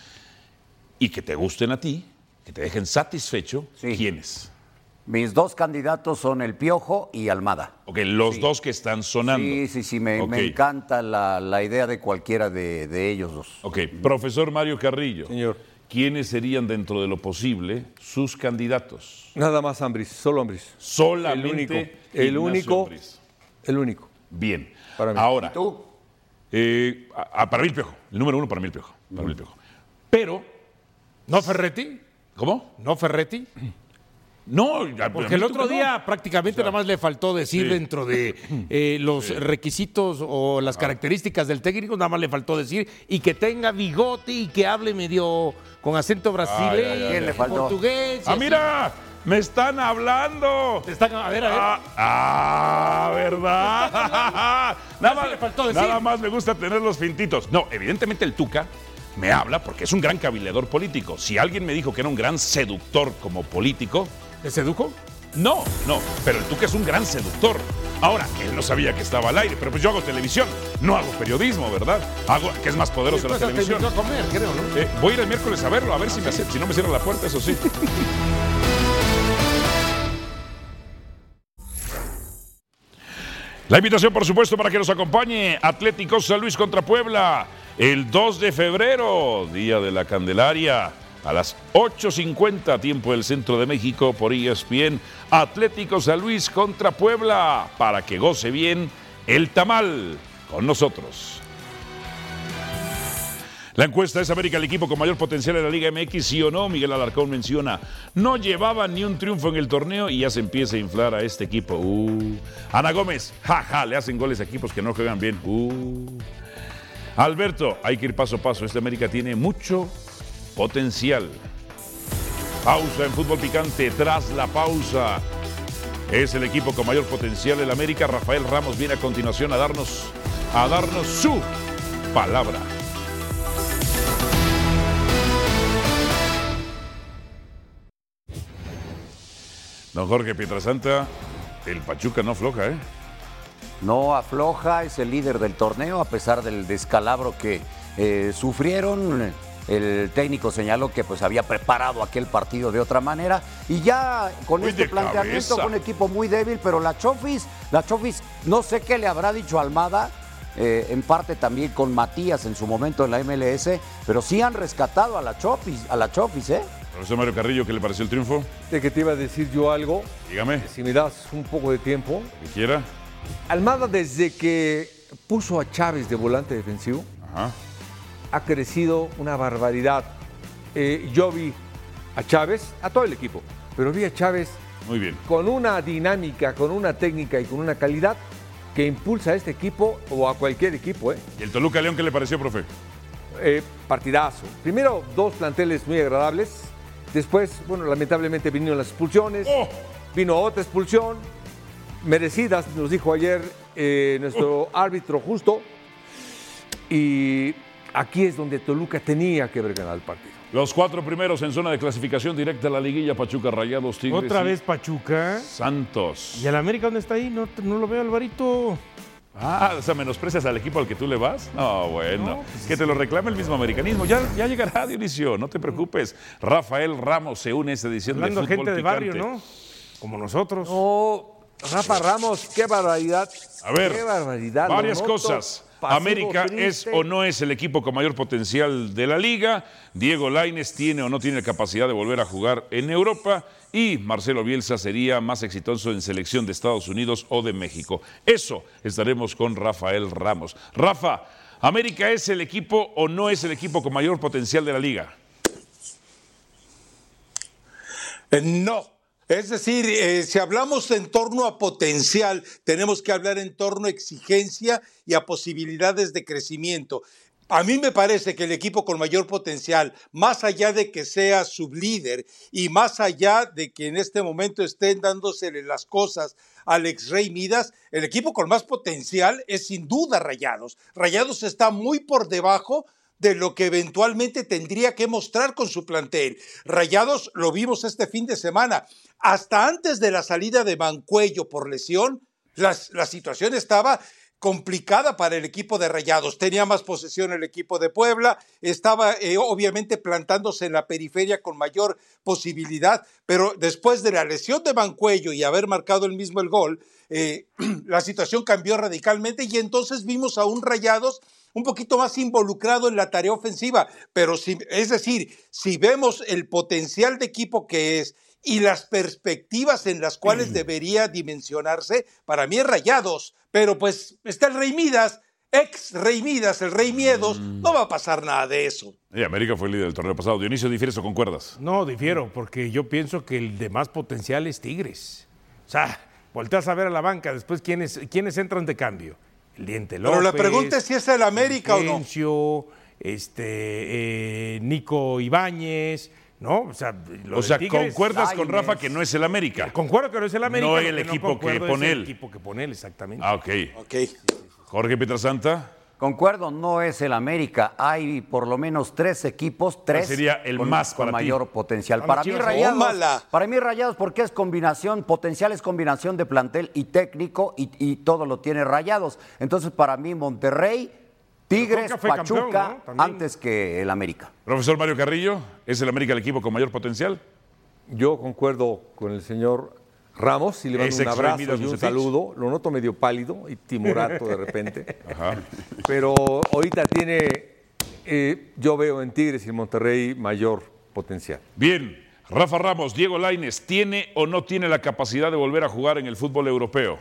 y que te gusten a ti, que te dejen satisfecho, sí. ¿quiénes? Mis dos candidatos son el Piojo y Almada. Ok, los sí. dos que están sonando. Sí, sí, sí, me, okay. me encanta la, la idea de cualquiera de, de ellos dos. Ok, profesor Mario Carrillo. Señor. ¿Quiénes serían dentro de lo posible sus candidatos? Nada más Ambriz, solo Ambriz. Solamente el único. El único. Ambriz. El único. Bien. Para mí. Ahora. ¿Y tú? Eh, a, a, para mí el Piojo. El número uno para mí el Piojo. Para mm. mí el Piojo. Pero. ¿No Ferretti? ¿Cómo? ¿No Ferretti? No, porque el otro día no. prácticamente o sea, nada más le faltó decir sí. dentro de eh, los sí. requisitos o las características del técnico, nada más le faltó decir y que tenga bigote y que hable medio con acento brasileño, ¿Quién le faltó? portugués. ¡Ah, mira! ¡Me están hablando! Te están, a ver, a ver. Ah, ah ¿verdad? nada, más, le faltó decir. nada más me gusta tener los fintitos. No, evidentemente el Tuca me habla porque es un gran cavileador político. Si alguien me dijo que era un gran seductor como político... ¿Te sedujo? No, no, pero el Tuca es un gran seductor. Ahora, él no sabía que estaba al aire, pero pues yo hago televisión, no hago periodismo, ¿verdad? Hago, que es más poderoso la televisión. Te a comer, creo, ¿no? Eh, voy a ir el miércoles a verlo, a ver si, me hace, si no me cierra la puerta, eso sí. La invitación, por supuesto, para que nos acompañe Atlético San Luis contra Puebla el dos de febrero, Día de la Candelaria, a las ocho cincuenta, tiempo del Centro de México, por E S P N. Atlético San Luis contra Puebla, para que goce bien el tamal con nosotros. La encuesta es: América el equipo con mayor potencial en la Liga M X, ¿sí o no? Miguel Alarcón menciona, no llevaba ni un triunfo en el torneo y ya se empieza a inflar a este equipo. Uh. Ana Gómez, jaja, ja, le hacen goles a equipos que no juegan bien. Uh. Alberto, hay que ir paso a paso, este América tiene mucho potencial. Pausa en Fútbol Picante. Tras la pausa, es el equipo con mayor potencial en América. Rafael Ramos viene a continuación a darnos, a darnos su palabra. Don Jorge Pietrasanta, el Pachuca no afloja, ¿eh? No afloja, es el líder del torneo a pesar del descalabro que eh, sufrieron. El técnico señaló que pues había preparado aquel partido de otra manera y ya con muy este planteamiento con un equipo muy débil, pero la Chofis, la Chofis, no sé qué le habrá dicho Almada, eh, en parte también con Matías en su momento en la M L S, pero sí han rescatado a la Chofis, a la Chofis, ¿eh? Profesor Mario Carrillo, ¿qué le pareció el triunfo? De que te iba a decir yo algo. Dígame. Si me das un poco de tiempo. ¿Qué quiera? Almada, desde que puso a Chávez de volante defensivo, Ajá. ha crecido una barbaridad. Eh, yo vi a Chávez, a todo el equipo, pero vi a Chávez muy bien, con una dinámica, con una técnica y con una calidad que impulsa a este equipo o a cualquier equipo. ¿eh? ¿Y el Toluca León qué le pareció, profe? Eh, partidazo. Primero, dos planteles muy agradables. Después, bueno, lamentablemente vinieron las expulsiones. Oh. Vino otra expulsión. merecidas, nos dijo ayer eh, nuestro árbitro justo. Y aquí es donde Toluca tenía que haber ganado el partido. Los cuatro primeros en zona de clasificación directa a la liguilla: Pachuca, Rayados, Tigres. Otra vez Pachuca. Santos. ¿Y el América dónde está ahí? No, no lo veo, Alvarito. Ah, o sea, ¿menosprecias al equipo al que tú le vas? No, bueno, no, pues que te lo reclame el mismo americanismo. Ya, ya llegará, Dionisio, no te preocupes. Rafael Ramos se une a esta edición Hablando de Fútbol gente Picante. de barrio, ¿no? Como nosotros. No, Rafa Ramos, qué barbaridad. A ver, qué barbaridad. varias cosas. Pasivo, América triste. es o no es el equipo con mayor potencial de la liga. Diego Lainez tiene o no tiene capacidad de volver a jugar en Europa. Y Marcelo Bielsa sería más exitoso en selección de Estados Unidos o de México. Eso estaremos con Rafael Ramos. Rafa, ¿América es el equipo o no es el equipo con mayor potencial de la liga? Eh, no. Es decir, eh, si hablamos en torno a potencial, tenemos que hablar en torno a exigencia y a posibilidades de crecimiento. A mí me parece que el equipo con mayor potencial, más allá de que sea sublíder y más allá de que en este momento estén dándosele las cosas al ex Rey Midas, el equipo con más potencial es sin duda Rayados. Rayados está muy por debajo de lo que eventualmente tendría que mostrar con su plantel. Rayados, lo vimos este fin de semana, hasta antes de la salida de Mancuello por lesión, la, la situación estaba complicada para el equipo de Rayados. Tenía más posesión el equipo de Puebla, estaba eh, obviamente plantándose en la periferia con mayor posibilidad, pero después de la lesión de Mancuello y haber marcado el mismo el gol, eh, la situación cambió radicalmente y entonces vimos a un Rayados un poquito más involucrado en la tarea ofensiva, pero si, es decir, si vemos el potencial de equipo que es y las perspectivas en las cuales mm. debería dimensionarse, para mí es Rayados, pero pues está el Rey Midas, ex Rey Midas, el Rey Miedos, mm. no va a pasar nada de eso. Y América fue el líder del torneo pasado. Dionisio, ¿difieres o concuerdas? No, difiero, porque yo pienso que el de más potencial es Tigres. O sea, volteas a ver a la banca, después ¿quiénes, quiénes entran de cambio? El Diente López. Pero la pregunta es si es el América Vicencio, o no. Este, eh, Nico Ibáñez, ¿no? O sea, o sea ¿concuerdas Lainez con Rafa que no es el América? Concuerdo que no es el América. No el equipo no que pone él. El equipo que pone él, exactamente. Ah, ok. okay. Jorge Pietrasanta. Concuerdo, no es el América. Hay por lo menos tres equipos, tres sería el con, más para con mayor ti? potencial. No, para, no, mí chivas, Rayados, tómala. para mí Rayados porque es combinación, potencial es combinación de plantel y técnico y, y todo lo tiene Rayados. Entonces para mí Monterrey, Tigres, Pachuca, campeón, ¿no? Antes que el América. Profesor Mario Carrillo, ¿es el América el equipo con mayor potencial? Yo concuerdo con el señor Ramos y le mando un abrazo y un Bucetich. Saludo. Lo noto medio pálido y timorato de repente. Ajá. Pero ahorita tiene, eh, yo veo en Tigres y en Monterrey mayor potencial. Bien, Rafa Ramos, Diego Lainez, ¿tiene o no tiene la capacidad de volver a jugar en el fútbol europeo?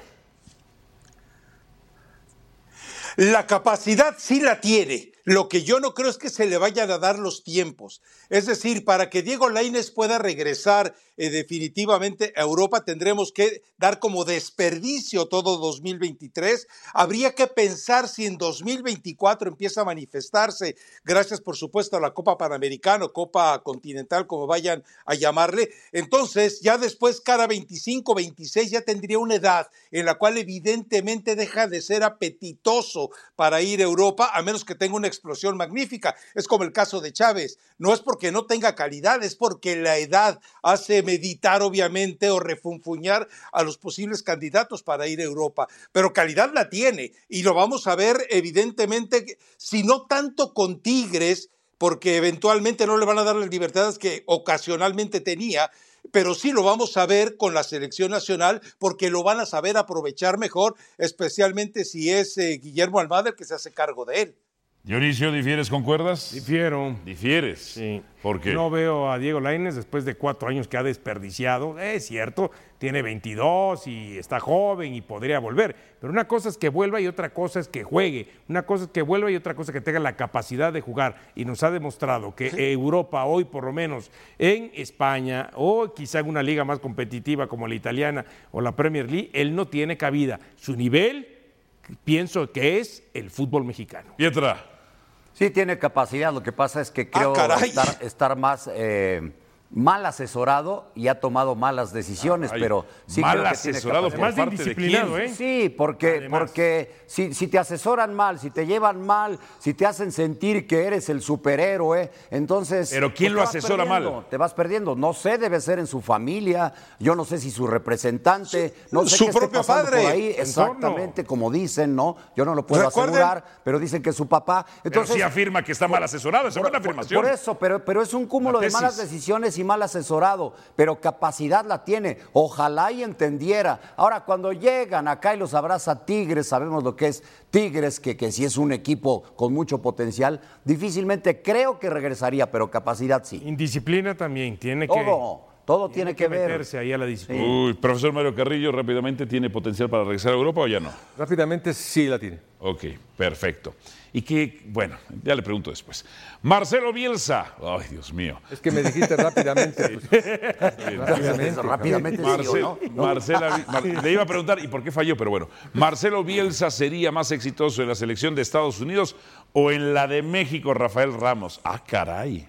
La capacidad sí la tiene. Lo que yo no creo es que se le vayan a dar los tiempos. Es decir, para que Diego Lainez pueda regresar eh, definitivamente a Europa, tendremos que dar como desperdicio todo dos mil veintitrés. Habría que pensar si en dos mil veinticuatro empieza a manifestarse, gracias por supuesto a la Copa Panamericana, Copa Continental, como vayan a llamarle. Entonces, ya después, cara veinticinco, veintiséis, ya tendría una edad en la cual evidentemente deja de ser apetitoso para ir a Europa, a menos que tenga una explosión magnífica. Es como el caso de Chávez. No es porque no tenga calidad, es porque la edad hace meditar obviamente o refunfuñar a los posibles candidatos para ir a Europa. Pero calidad la tiene y lo vamos a ver evidentemente, si no tanto con Tigres, porque eventualmente no le van a dar las libertades que ocasionalmente tenía, pero sí lo vamos a ver con la selección nacional porque lo van a saber aprovechar mejor, especialmente si es eh, Guillermo Almada el que se hace cargo de él. Dionisio, ¿difieres, concuerdas? Difiero. ¿Difieres? Sí. ¿Por qué? No veo a Diego Lainez después de cuatro años que ha desperdiciado. Es cierto, tiene veintidós y está joven y podría volver. Pero una cosa es que vuelva y otra cosa es que juegue. Una cosa es que vuelva y otra cosa es que tenga la capacidad de jugar. Y nos ha demostrado que Europa hoy, por lo menos en España o quizá en una liga más competitiva como la italiana o la Premier League, él no tiene cabida. Su nivel, pienso que es el fútbol mexicano. Pietra. Sí, tiene capacidad. Lo que pasa es que creo Ah, estar, estar más, eh, mal asesorado y ha tomado malas decisiones, Ay, pero sí mal creo que tiene asesorado por capacidad. parte de quién. ¿eh? Sí, porque, porque si, si te asesoran mal, si te llevan mal, si te hacen sentir que eres el superhéroe, entonces... ¿Pero quién pues, lo te vas asesora perdiendo, mal? Te vas perdiendo. No sé, debe ser en su familia, yo no sé si su representante, no sé su qué esté propio pasando padre. por ahí, exactamente, como dicen, ¿no? Yo no lo puedo Recuerden- asegurar, pero dicen que es su papá. Entonces, Pero sí afirma que está mal asesorado, esa es buena afirmación. por eso, pero, pero es un cúmulo La de malas tesis. decisiones y mal asesorado, pero capacidad la tiene. Ojalá y entendiera. Ahora, cuando llegan acá y los abraza Tigres, sabemos lo que es Tigres, que, que si es un equipo con mucho potencial, difícilmente creo que regresaría, pero capacidad sí. Indisciplina también, tiene que... Todo, todo tiene, que, ver. meterse ahí a la disciplina. Uy, profesor Mario Carrillo, rápidamente, ¿tiene potencial para regresar a Europa o ya no? Rápidamente sí la tiene. Ok, perfecto. Y que, bueno, ya le pregunto después. Marcelo Bielsa. Ay, Dios mío. Es que me dijiste rápidamente. Pues. rápidamente. Rápidamente sí o Marce- no. Marcela, Mar- le iba a preguntar, ¿y por qué falló? Pero bueno, ¿Marcelo Bielsa sería más exitoso en la selección de Estados Unidos o en la de México, Rafael Ramos? Ah, caray.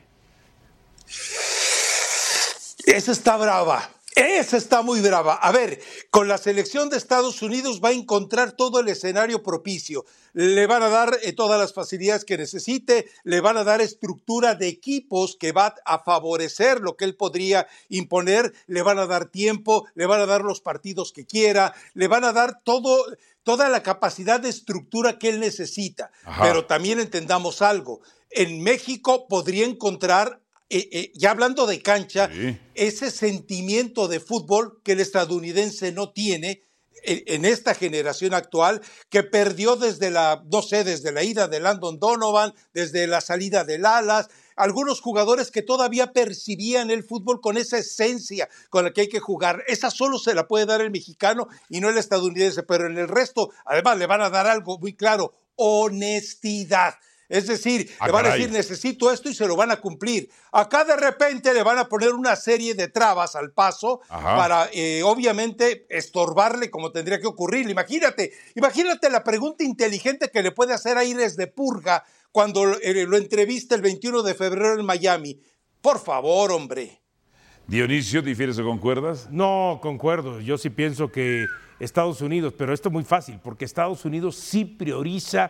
Esa está brava. Esa está muy brava. A ver, con la selección de Estados Unidos va a encontrar todo el escenario propicio. Le van a dar eh, todas las facilidades que necesite, le van a dar estructura de equipos que va a favorecer lo que él podría imponer, le van a dar tiempo, le van a dar los partidos que quiera, le van a dar todo, toda la capacidad de estructura que él necesita. Ajá. Pero también entendamos algo. En México podría encontrar Eh, eh, ya hablando de cancha, Sí. ese sentimiento de fútbol que el estadounidense no tiene en, en esta generación actual, que perdió desde la, no sé, desde la ida de Landon Donovan, desde la salida del Alas, algunos jugadores que todavía percibían el fútbol con esa esencia con la que hay que jugar. Esa solo se la puede dar el mexicano y no el estadounidense, pero en el resto, además, le van a dar algo muy claro: honestidad. Es decir, Ah, le van caray. a decir, necesito esto y se lo van a cumplir. Acá de repente le van a poner una serie de trabas al paso Ajá. para, eh, obviamente, estorbarle como tendría que ocurrir. Imagínate, imagínate la pregunta inteligente que le puede hacer Aires de Purga cuando eh, lo entrevista el veintiuno de febrero en Miami. Por favor, hombre. Dionisio, ¿difieres o concuerdas? No, concuerdo. Yo sí pienso que Estados Unidos, pero esto es muy fácil, porque Estados Unidos sí prioriza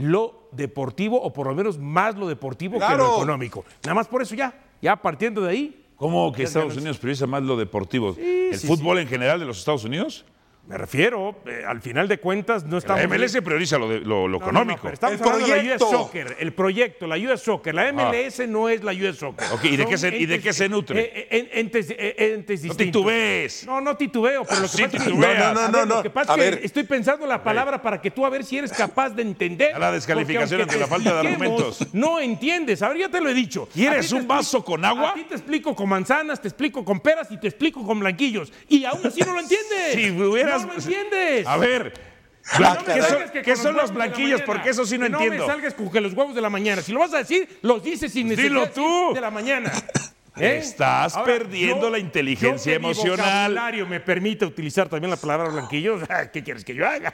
lo deportivo, o por lo menos más lo deportivo Claro. que lo económico. Nada más por eso ya, ya partiendo de ahí. ¿Cómo que Ya Estados ganas. Unidos prioriza más lo deportivo? Sí, ¿El sí, fútbol en general de los Estados Unidos? Me refiero, eh, al final de cuentas no estamos... La M L S prioriza lo, de- lo, lo No, no, no, económico. pero estamos El hablando de la U S proyecto. Soccer, el proyecto, la U S Soccer. La M L S no es la U S Soccer. Ok, ¿y de Son qué se- y de entes- qué se nutre? eh, eh, entes, eh, entes No distintos. titubees. No, no titubeo, pero lo que Sí pasa es que... titubeas. No, no, A no, ver, no. Lo que pasa A es que ver. estoy pensando la palabra para que tú a ver si eres capaz de entender. Ya la descalificación porque ante la falta de expliquemos, argumentos. No entiendes. A ver, ya te lo he dicho. ¿Quieres A ti te un vaso con agua? A ti te explico con manzanas, te explico con peras y te explico con blanquillos. Y aún así no lo entiendes. Si hubieras- No lo entiendes. A ver, No blan- me ¿qué salgas son, que qué con son los los huevos de la blanquillos? mañana. Porque eso sí no Que entiendo. No me salgas con que los huevos de la mañana. Si lo vas a decir, los dices sin necesidad Dilo de decir tú. de la mañana. ¿Eh? Estás perdiendo yo- la inteligencia yo que mi emocional. vocabulario me permite utilizar también la palabra blanquillos. ¿Qué quieres que yo haga?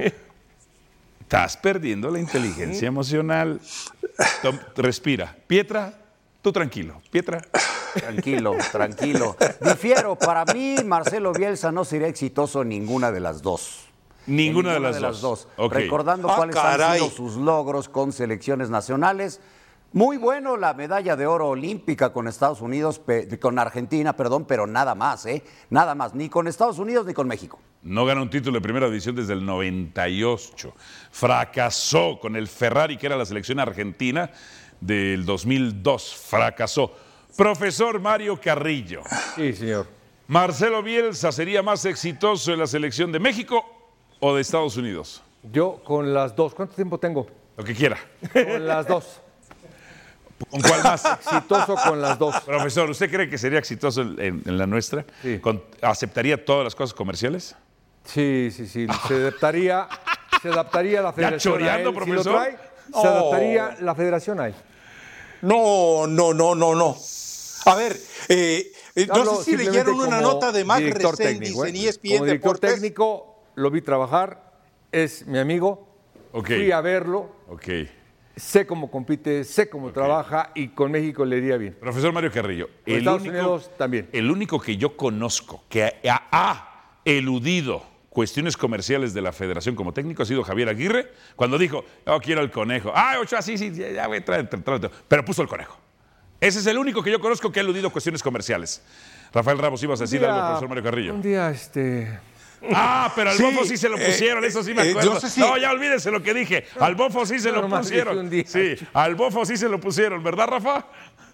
Estás perdiendo la inteligencia emocional. Tom- respira. Pietra, tú tranquilo. Pietra. Tranquilo, tranquilo. Difiero, para mí Marcelo Bielsa no sería exitoso en ninguna de las dos. Ninguna, En de las dos. Ok. Recordando Ah, cuáles caray. han sido sus logros con selecciones nacionales. Muy bueno la medalla de oro olímpica con Estados Unidos, pe- con Argentina, perdón, pero nada más, ¿eh? Nada más, ni con Estados Unidos ni con México. No gana un título de primera división desde el noventa y ocho. Fracasó con el Ferrari, que era la selección argentina del dos mil dos. Fracasó. Profesor Mario Carrillo. Sí, señor. ¿Marcelo Bielsa sería más exitoso en la selección de México o de Estados Unidos? Yo con las dos. ¿Cuánto tiempo tengo? Lo que quiera. Con las dos. ¿Con cuál más? Exitoso con las dos. Profesor, ¿usted cree que sería exitoso en, en- en la nuestra? Sí. Con- ¿Aceptaría todas las cosas comerciales? Sí, sí, sí. Se adaptaría, se adaptaría la federación choreando, a él. Si profesor? lo trae, No. se adaptaría la federación a él. No, no, no, no, no. A ver, eh, eh, no Hablo sé si simplemente leyeron una como nota de Mac director Reséndiz técnico, ¿eh? en E S P Como N director Deportes. técnico, lo vi trabajar, es mi amigo. Ok. Fui a verlo. Ok. sé cómo compite, sé cómo okay. trabaja y con México le iría bien. Profesor Mario Carrillo, el Estados único, Unidos también. El único que yo conozco que ha, ha eludido cuestiones comerciales de la federación como técnico ha sido Javier Aguirre, cuando dijo, yo quiero el conejo. Ah, Ochoa, sí, sí, ya voy a traer, traer, traer, pero puso el conejo. Ese es el único que yo conozco que ha eludido cuestiones comerciales. Rafael Ramos, ibas a decir día, algo, profesor Mario Carrillo. Un día, este... Ah, pero al sí, Bofo sí se lo pusieron, eh, eso sí me acuerdo. Eh, no, sé si... no, ya olvídense lo que dije. Al Bofo sí se no, lo pusieron. Sí, al Bofo sí se lo pusieron, ¿verdad, Rafa?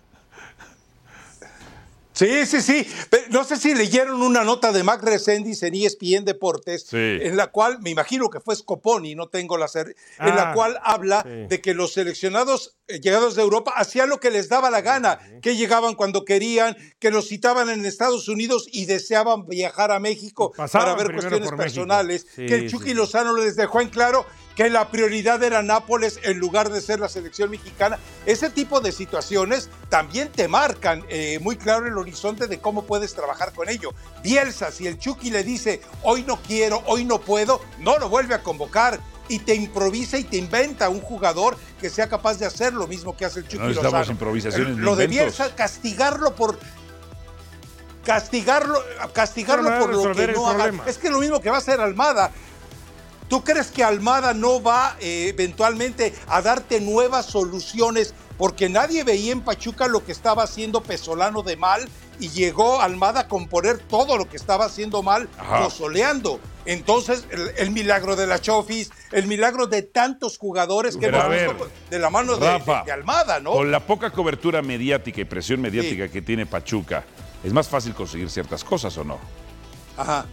Sí, sí, sí. No sé si leyeron una nota de Mac Reséndiz en E S P N Deportes, sí. en la cual, me imagino que fue Scoponi, no tengo la cer- ah, en la cual habla sí. de que los seleccionados eh, llegados de Europa hacían lo que les daba la gana, sí. que llegaban cuando querían, que los citaban en Estados Unidos y deseaban viajar a México Pasaban para ver cuestiones personales, sí, que el Chucky sí. Lozano les dejó en claro que la prioridad era Nápoles en lugar de ser la selección mexicana. Ese tipo de situaciones también te marcan eh, muy claro el horizonte de cómo puedes trabajar con ello. Bielsa, si el Chucky le dice, hoy no quiero, hoy no puedo, no lo vuelve a convocar y te improvisa y te inventa un jugador que sea capaz de hacer lo mismo que hace el Chucky no Lozano. Estamos improvisaciones Lo de Bielsa, castigarlo por... Castigarlo, castigarlo no, por lo que no haga. Es que es lo mismo que va a hacer Almada. ¿Tú crees que Almada no va eh, eventualmente a darte nuevas soluciones? Porque nadie veía en Pachuca lo que estaba haciendo Pesolano de mal y llegó Almada a componer todo lo que estaba haciendo mal, pozoleando. Entonces, el, el milagro de la Chofis, el milagro de tantos jugadores que hemos visto de la mano de, Rafa, de, de Almada, ¿no? Con la poca cobertura mediática y presión mediática sí. que tiene Pachuca, ¿es más fácil conseguir ciertas cosas o no? Ajá.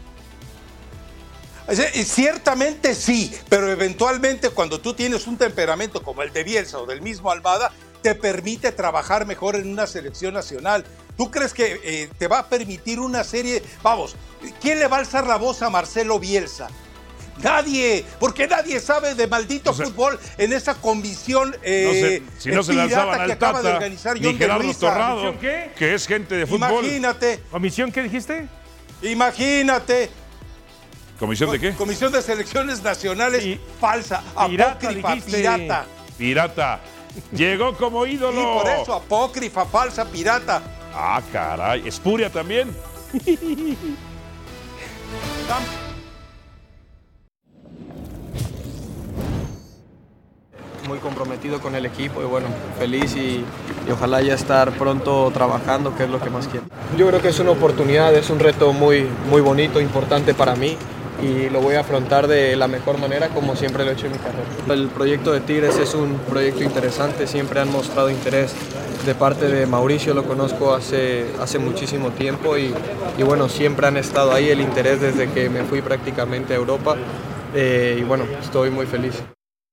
Ciertamente sí, pero eventualmente cuando tú tienes un temperamento como el de Bielsa o del mismo Almada, te permite trabajar mejor en una selección nacional. ¿Tú crees que eh, te va a permitir una serie? Vamos, ¿quién le va a alzar la voz a Marcelo Bielsa? Nadie, porque nadie sabe de maldito o sea, fútbol en esa comisión eh, no sé, si no se lanzaban al Tata, ni Gerardo Torrado, ¿qué? Que es gente de fútbol. Imagínate. ¿Comisión qué dijiste? Imagínate. ¿Comisión de qué? Comisión de Selecciones Nacionales y, falsa, pirata, apócrifa, dijiste. pirata. Pirata. Llegó como ídolo. Y por eso, apócrifa, falsa, pirata. Ah, caray. ¿Espuria también? Muy comprometido con el equipo y bueno, feliz y, y ojalá ya estar pronto trabajando, que es lo que más quiero. Yo creo que es una oportunidad, es un reto muy, muy bonito, importante para mí. Y lo voy a afrontar de la mejor manera como siempre lo he hecho en mi carrera. El proyecto de Tigres es un proyecto interesante, siempre han mostrado interés de parte de Mauricio, lo conozco hace, hace muchísimo tiempo y, y bueno, siempre han estado ahí el interés desde que me fui prácticamente a Europa eh, y bueno, estoy muy feliz.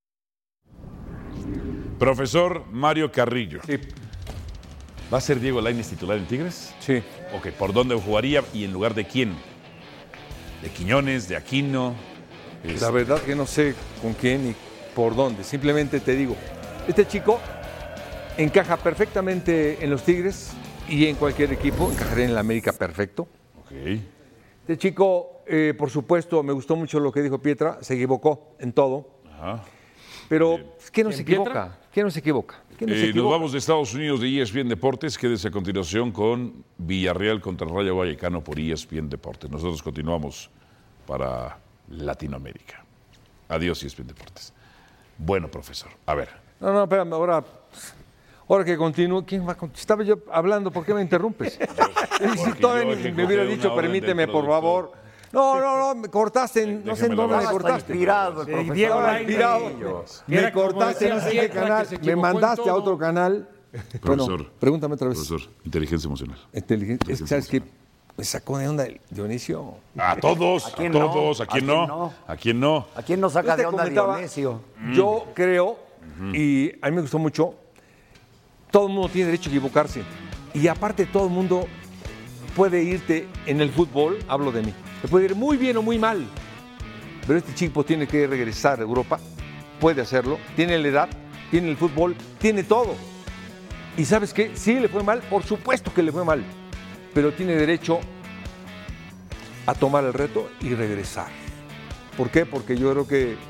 Profesor Mario Carrillo. Sí. ¿Va a ser Diego Lainez titular en Tigres? Sí. Ok, ¿por dónde jugaría y en lugar de quién? ¿De Quiñones, de Aquino? Es... La verdad que no sé con quién ni por dónde. Simplemente te digo, este chico encaja perfectamente en los Tigres y en cualquier equipo. Encajaría en el América perfecto. Okay. Este chico, eh, por supuesto, me gustó mucho lo que dijo Pietra. Se equivocó en todo. Ajá. Pero, eh, ¿quién no se equivoca? Pietra? ¿Quién no se equivoca? ¿Quién no eh, se equivoca? Nos vamos de Estados Unidos de E S P N Deportes. Quédese a continuación con Villarreal contra el Rayo Vallecano por E S P N Deportes. Nosotros continuamos para Latinoamérica. Adiós, E S P N Deportes. Bueno, profesor, a ver. No, no, espérame, ahora, ahora que continúo, ¿quién va a continuar? Estaba yo hablando, ¿por qué me interrumpes? Si todavía me hubiera dicho, permíteme, por favor. No, no, no, me cortaste, en, no sé en dónde me cortaste. Inspirado el profesor. Diego inspirado. Me cortaste, no sé qué canal, me mandaste a otro canal. Profesor, bueno, pregúntame otra vez. Profesor, inteligencia emocional. Inteligencia, es que, ¿sabes qué? Me sacó de onda el Dionisio. A todos, a, a todos, no? ¿A quién no? no? ¿A quién no? ¿A quién no saca de onda Dionisio? Yo mm. creo, y a mí me gustó mucho, todo el mundo tiene derecho a equivocarse. Y aparte todo el mundo puede irte en el fútbol, hablo de mí, te puede ir muy bien o muy mal. Pero este chico tiene que regresar a Europa, puede hacerlo, tiene la edad, tiene el fútbol, tiene todo. ¿Y sabes qué? Sí le fue mal, por supuesto que le fue mal. Pero tiene derecho a tomar el reto y regresar. ¿Por qué? Porque yo creo que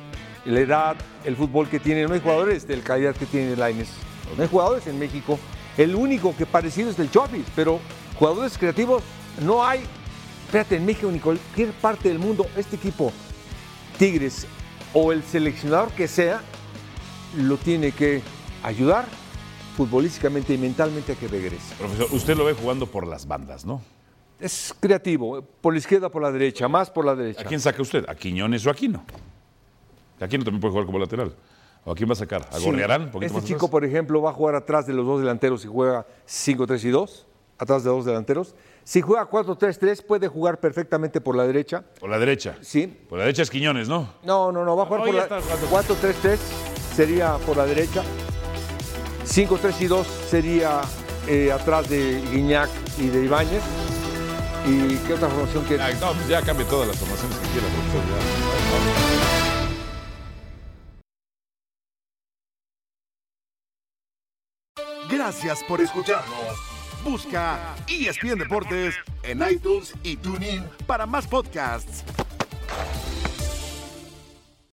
la edad, el fútbol que tiene. No hay jugadores de la calidad que tiene Lainez. No hay jugadores en México. El único que parecido es el Chofis, pero jugadores creativos no hay. Fíjate, en México, en cualquier parte del mundo, este equipo, Tigres o el seleccionador que sea, lo tiene que ayudar futbolísticamente y mentalmente a que regrese. Profesor, usted lo ve jugando por las bandas, ¿no? Es creativo, por la izquierda, por la derecha, más por la derecha. ¿A quién saca usted? ¿A Quiñones o a Aquino? Aquino también puede jugar como lateral. ¿O a quién va a sacar? ¿A Gorriarán? Sí, este chico, atrás? Por ejemplo, va a jugar atrás de los dos delanteros y juega cinco tres y dos, atrás de dos delanteros. Si juega cuatro tres tres, puede jugar perfectamente por la derecha. ¿Por la derecha? Sí. Por la derecha es Quiñones, ¿no? No, no, no, va a jugar oh, por la cuatro tres tres, sería por la derecha. cinco tres y dos sería eh, atrás de Guiñac y de Ibáñez. ¿Y qué otra formación quiere? Ah, no, pues ya cambie todas las formaciones que quiera, profesor. Ya. Gracias por escucharnos. Busca E S P N Deportes en iTunes y TuneIn para más podcasts.